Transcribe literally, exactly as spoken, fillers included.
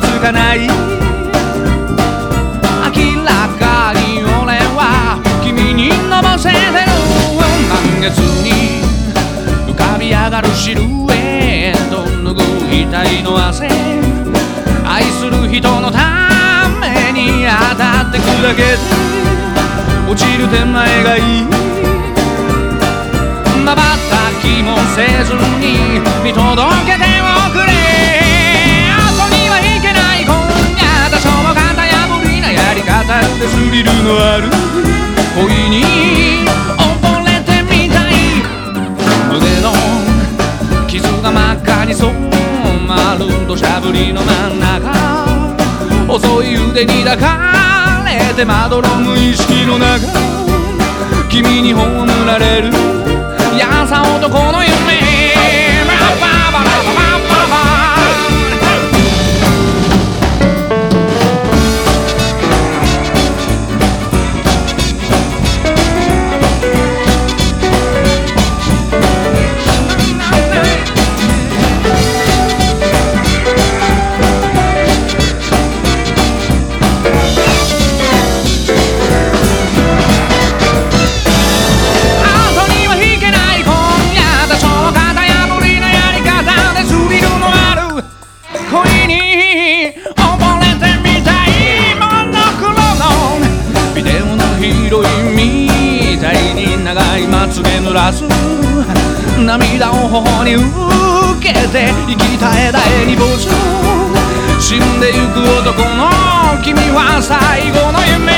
つかない。明らかに俺は君に飲ませてる。満月に浮かび上がるシルエット、拭いたいの汗、愛する人のために当たってくだけで落ちる手前がいい。まばたきもせずに見届けておくれ。後には引けない今夜、多少の型破りなやり方でスリルのある恋に溺れてみたい。胸の傷が真っ赤に染まる土砂降りの真ん中、細い腕に抱かれてまどろむ意識の中、君に葬られるやさ男の夢。バババババババまつげ濡らす涙を頬に受けて生き絶え絶えに没死んでゆく男の君は最後の夢。